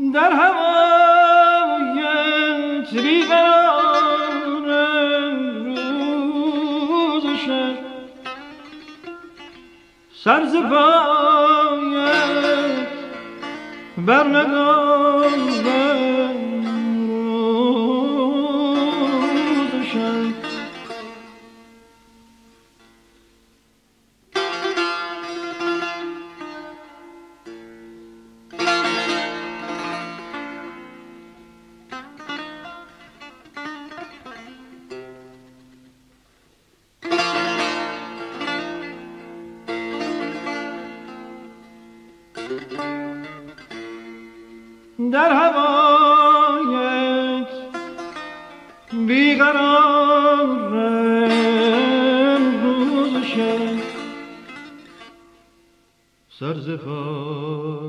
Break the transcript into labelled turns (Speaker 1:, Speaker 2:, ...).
Speaker 1: در هوایت بیقرار روز و شب سر ز پایت بر ندارم روز و شب در هوایت بیقرارم روز و شب سر ز پای